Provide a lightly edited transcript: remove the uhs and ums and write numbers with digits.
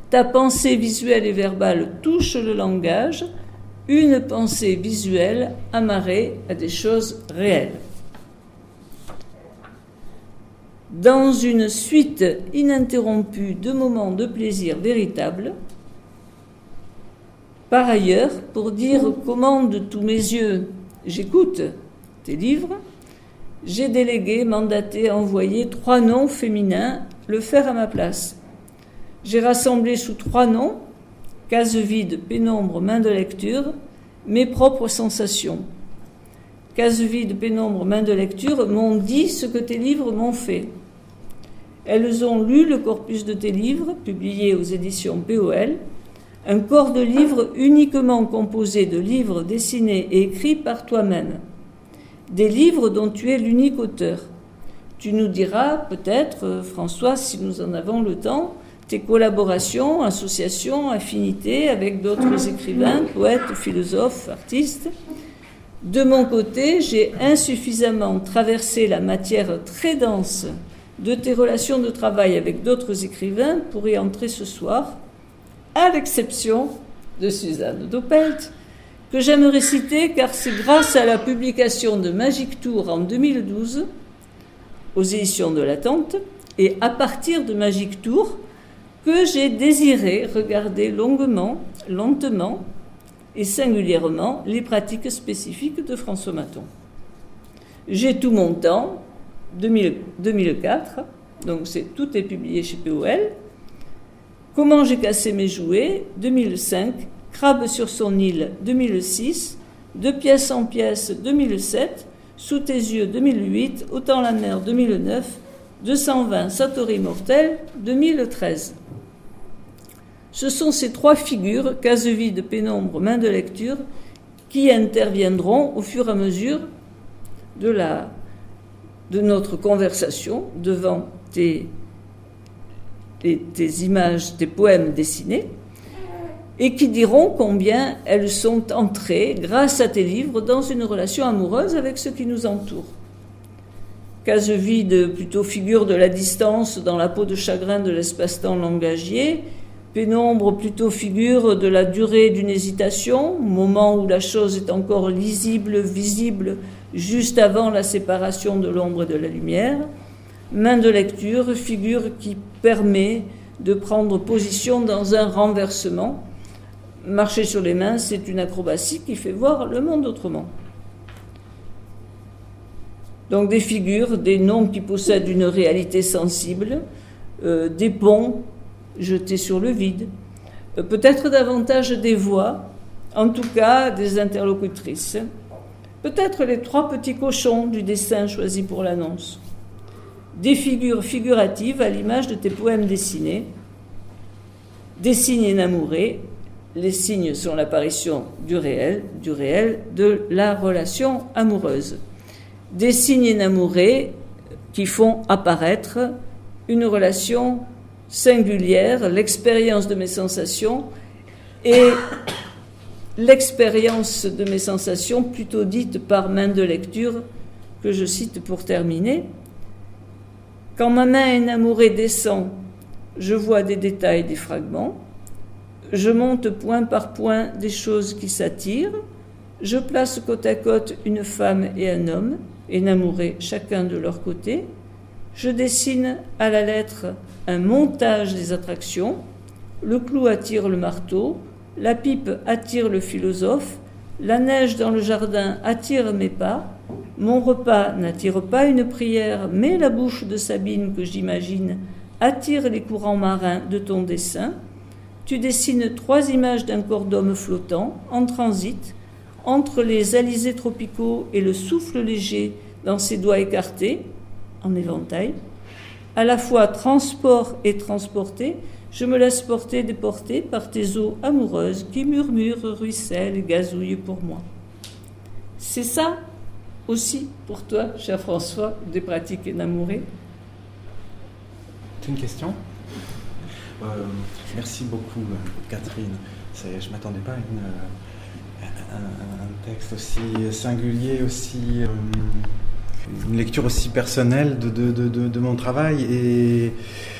Ta pensée visuelle et verbale touche le langage, une pensée visuelle amarrée à des choses réelles. Dans une suite ininterrompue de moments de plaisir véritable, par ailleurs, pour dire comment de tous mes yeux j'écoute tes livres, j'ai délégué, mandaté, envoyé 3 noms féminins le faire à ma place. J'ai rassemblé sous 3 noms, case vide, pénombre, main de lecture, mes propres sensations. Case vide, pénombre, main de lecture m'ont dit ce que tes livres m'ont fait. Elles ont lu le corpus de tes livres, publié aux éditions POL, un corps de livres uniquement composé de livres dessinés et écrits par toi-même. Des livres dont tu es l'unique auteur. Tu nous diras peut-être, François, si nous en avons le temps, tes collaborations, associations, affinités avec d'autres écrivains, poètes, philosophes, artistes. De mon côté, j'ai insuffisamment traversé la matière très dense de tes relations de travail avec d'autres écrivains pour y entrer ce soir, à l'exception de Suzanne Doppelt, que j'aimerais citer car c'est grâce à la publication de Magic Tour en 2012 aux éditions de l'Attente et à partir de Magic Tour que j'ai désiré regarder longuement, lentement et singulièrement les pratiques spécifiques de François Mathon. J'ai tout mon temps, 2004, donc tout est publié chez POL. Comment j'ai cassé mes jouets, 2005. Crabe sur son île, 2006. De pièce en pièce, 2007. Sous tes yeux, 2008. Autant la mer, 2009. 220, Satori mortel, 2013. Ce sont ces 3 figures, case vide, pénombre, main de lecture, qui interviendront au fur et à mesure de notre conversation devant tes images, tes poèmes dessinés, et qui diront combien elles sont entrées, grâce à tes livres, dans une relation amoureuse avec ce qui nous entoure. Case vide, plutôt figure de la distance dans la peau de chagrin de l'espace-temps langagier. Pénombre, plutôt figure de la durée d'une hésitation, moment où la chose est encore lisible, visible, juste avant la séparation de l'ombre et de la lumière. Main de lecture, figure qui permet de prendre position dans un renversement. Marcher sur les mains, c'est une acrobatie qui fait voir le monde autrement. Donc des figures, des noms qui possèdent une réalité sensible, des ponts jetés sur le vide, peut-être davantage des voix, en tout cas des interlocutrices, peut-être les 3 petits cochons du dessin choisi pour l'annonce, des figures figuratives à l'image de tes poèmes dessinés, des signes énamourés. Les signes sont l'apparition du réel, de la relation amoureuse. Des signes énamourés qui font apparaître une relation singulière, l'expérience de mes sensations, et l'expérience de mes sensations plutôt dite par main de lecture, que je cite pour terminer. Quand ma main énamourée descend, je vois des détails, des fragments. Je monte point par point des choses qui s'attirent. Je place côte à côte une femme et un homme, énamourés chacun de leur côté. Je dessine à la lettre un montage des attractions. Le clou attire le marteau, la pipe attire le philosophe, la neige dans le jardin attire mes pas. Mon repas n'attire pas une prière, mais la bouche de Sabine que j'imagine attire les courants marins de ton dessin. Tu dessines 3 images d'un corps d'homme flottant, en transit, entre les alizés tropicaux et le souffle léger dans ses doigts écartés, en éventail. À la fois transport et transporté, je me laisse porter, déporter par tes eaux amoureuses qui murmurent, ruissellent, gazouillent pour moi. C'est ça aussi pour toi, cher François, des pratiques énamourées? C'est une question? Merci beaucoup, Catherine. Je ne m'attendais pas à un texte aussi singulier, aussi une lecture aussi personnelle de mon travail. Et